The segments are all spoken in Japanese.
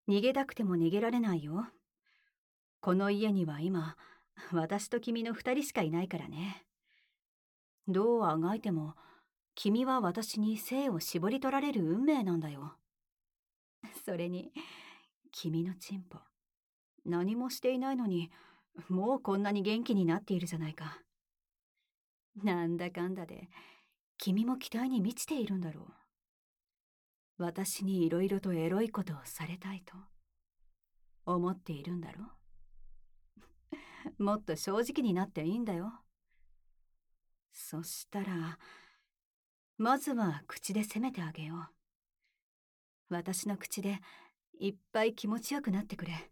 逃げたくても逃げられないよ。この家には今、私と君の二人しかいないからね。どうあがいても、君は私に生を絞り取られる運命なんだよ。それに、君のチンポ、何もしていないのに、もうこんなに元気になっているじゃないか。なんだかんだで、君も期待に満ちているんだろう。私にいろいろとエロいことをされたいと思っているんだろう。もっと正直になっていいんだよ。そしたら、まずは口で責めてあげよう。私の口でいっぱい気持ちよくなってくれ。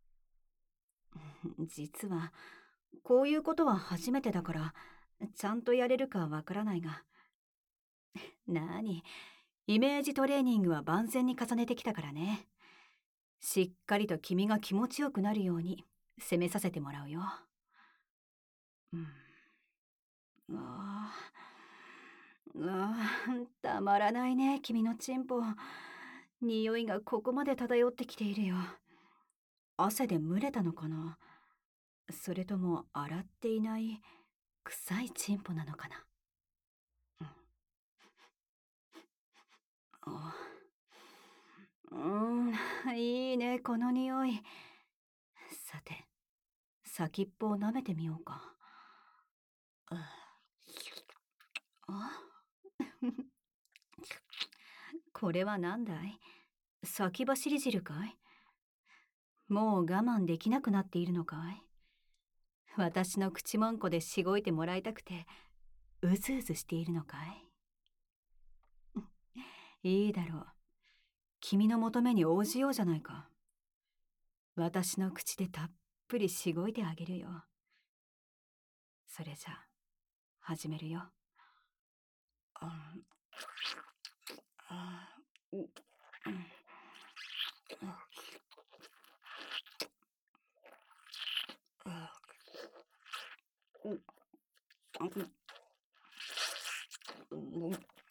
実は、こういうことは初めてだから、ちゃんとやれるかわからないが。なに、イメージトレーニングは万全に重ねてきたからね。しっかりと君が気持ちよくなるように攻めさせてもらうよ。うん。あたまらないね、君のチンポ。匂いがここまで漂ってきているよ。汗で蒸れたのかな、それとも洗っていない臭いチンポなのかな。うん。あいいね、この匂い。さて、先っぽを舐めてみようか。あこれは何だい、先走り汁かい、もう我慢できなくなっているのかい、私の口もんこでしごいてもらいたくてうずうずしているのかい。いいだろう、君の求めに応じようじゃないか。私の口でたっぷりしごいてあげるよ。それじゃ始めるよ。ああうんうんうんうん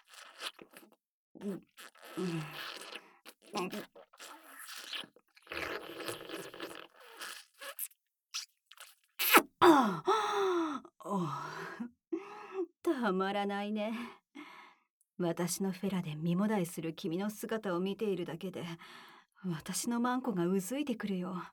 ああたまらないね。私のフェラで身もだえする君の姿を見ているだけで、私のマンコがうずいてくるよ。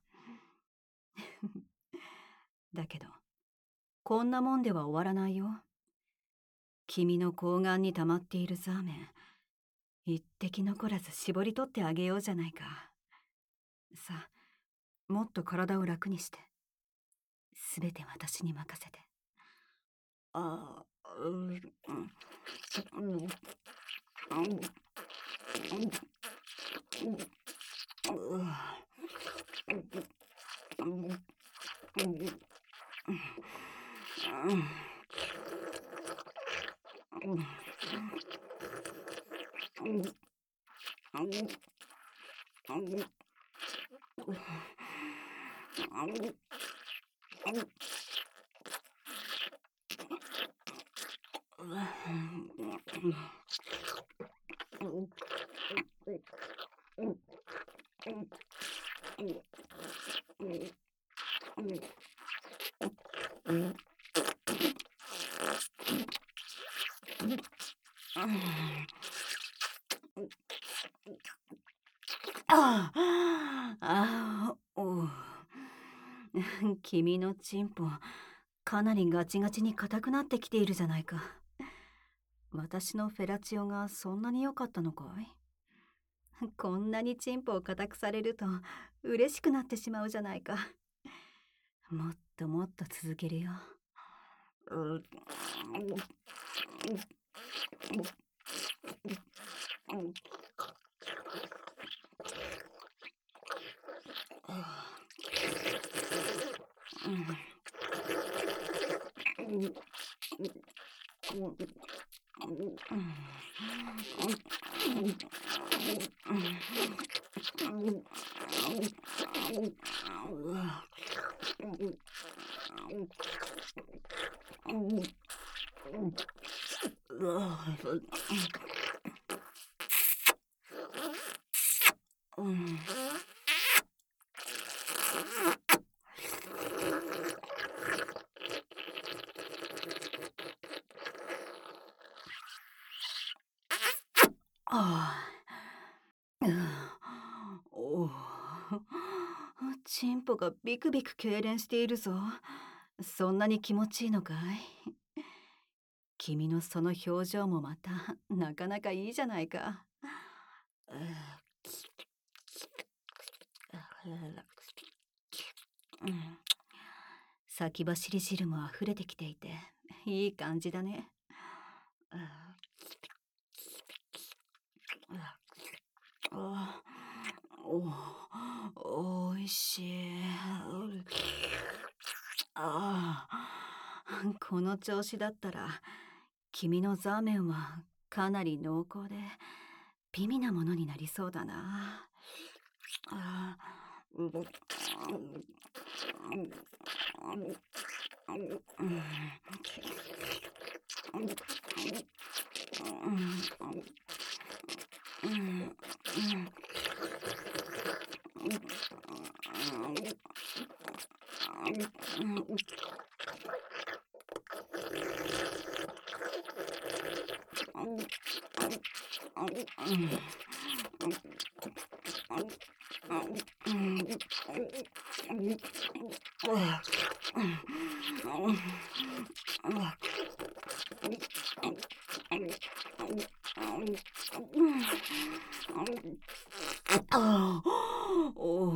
だけど、こんなもんでは終わらないよ。君の睾丸に溜まっているザーメン、一滴残らず絞り取ってあげようじゃないか。さあ、もっと体を楽にして。すべて私に任せて。ああ、ああ、君のチンポ、かなりガチガチに硬くなってきているじゃないか。私のフェラチオがそんなに良かったのかい。こんなにチンポを硬くされると嬉しくなってしまうじゃないか。もっともっと続けるよ。 チンポがビクビク痙攣しているぞ。そんなに気持ちいいのかい？君のその表情もまたなかなかいいじゃないか。うん、先走り汁も溢れてきていていい感じだね。あおいしい。あこの調子だったら君のザーメンはかなり濃厚で美味なものになりそうだな。あーうんあお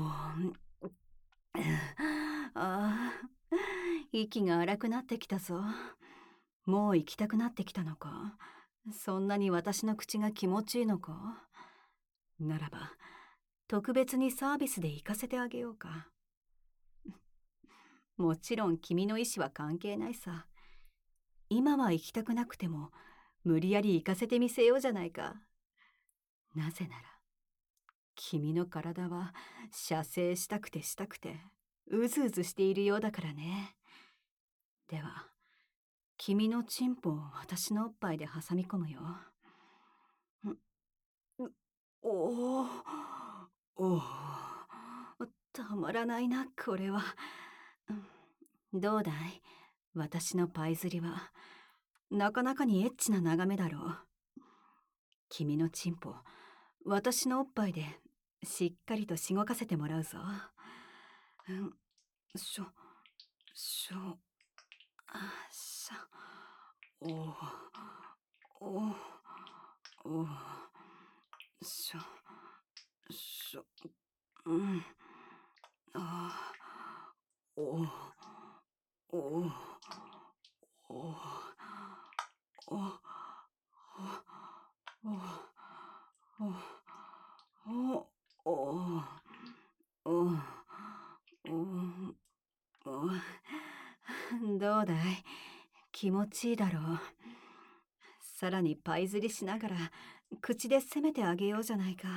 あ息が荒くなってきたぞ。もう行きたくなってきたのか？そんなに私の口が気持ちいいのか？ならば特別にサービスで行かせてあげようか。もちろん君の意思は関係ないさ。今は行きたくなくても無理やり行かせてみせようじゃないか。なぜなら君の体は射精したくてしたくてうずうずしているようだからね。では君のチンポを私のおっぱいで挟み込むよ。おおおおたまらないなこれは。どうだい？私のパイ釣りはなかなかにエッチな眺めだろう。君のチンポ私のおっぱいでしっかりとしごかせてもらうぞ。しょしょしゃおおおしょしょあおおおおおおおおどうだい？気持ちいいだろう。さらにパイ釣りしながら口で攻めてあげようじゃないか。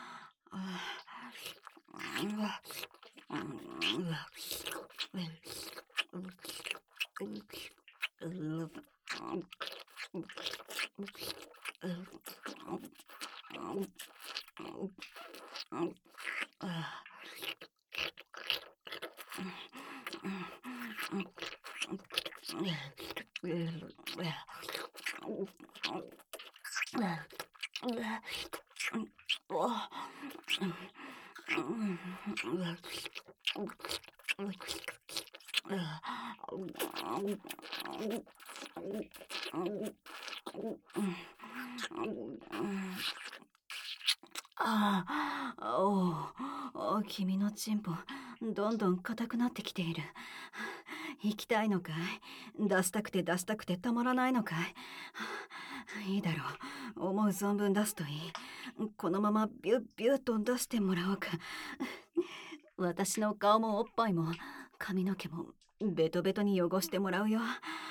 君のチンポどんどん硬くなってきている。行きたいのかい？出したくて出したくてたまらないのかい？いいだろう、思う存分出すといい。このままビュッビュッと出してもらおうか。私の顔もおっぱいも髪の毛もベトベトに汚してもらうよ。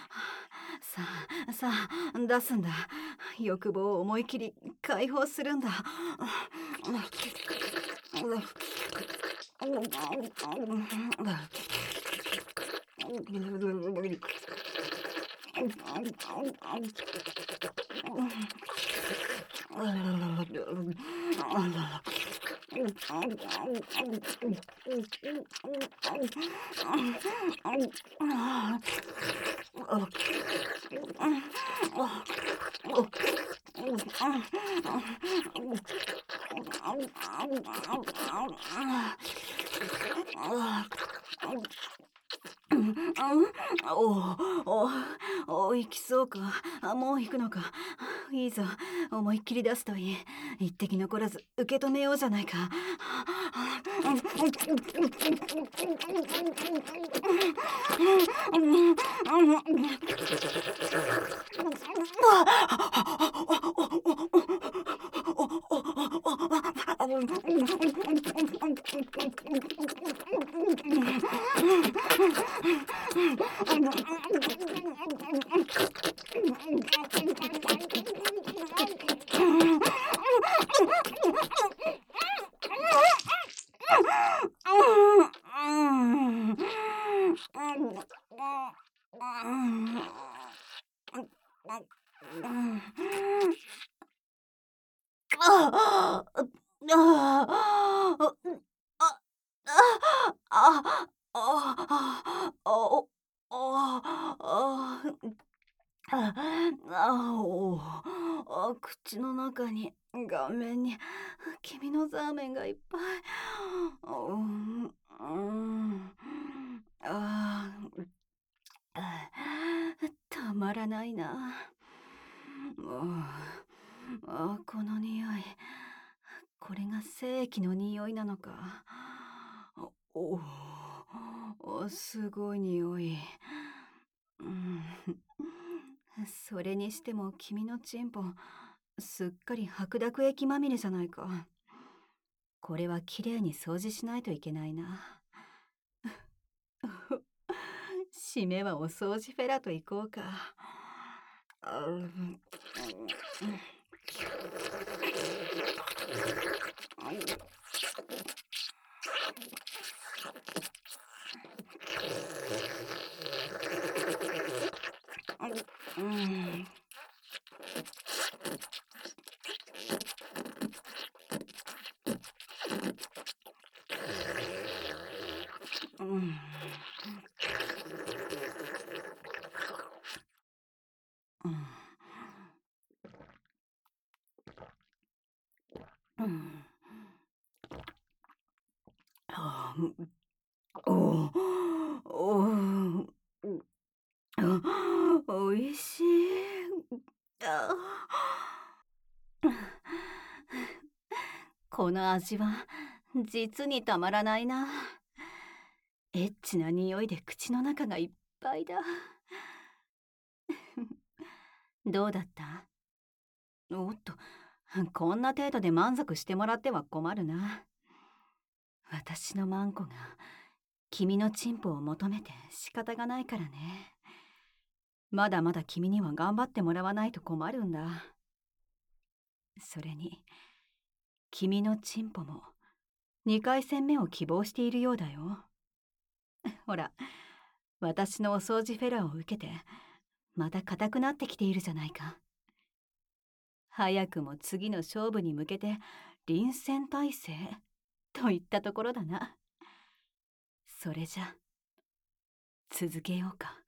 さあ出すんだ。欲望を思い切り解放するんだ。 行きそうか。もう行くのか。いいぞ、思いっきり出すといい。一滴残らず受け止めようじゃないか。ああ、ああ、あ、あ、あ、お、口の中に、顔面に、君のザーメンがいっぱい。うん、あたまらないな。この匂い。これが精液の匂いなのか。おすごい匂い。うん、それにしても君のチンポ、すっかり白濁液まみれじゃないか。これはきれいに掃除しないといけないな。締めはお掃除フェラと行こうか。おいしい。あこの味は実にたまらないな。エッチな匂いで口の中がいっぱいだ。どうだった？おっと、こんな程度で満足してもらっては困るな。私のマンコが君のチンポを求めて仕方がないからね。まだまだ君には頑張ってもらわないと困るんだ。それに、君のチンポも2回戦目を希望しているようだよ。ほら、私のお掃除フェラを受けて、また硬くなってきているじゃないか。早くも次の勝負に向けて臨戦態勢といったところだな。それじゃ続けようか。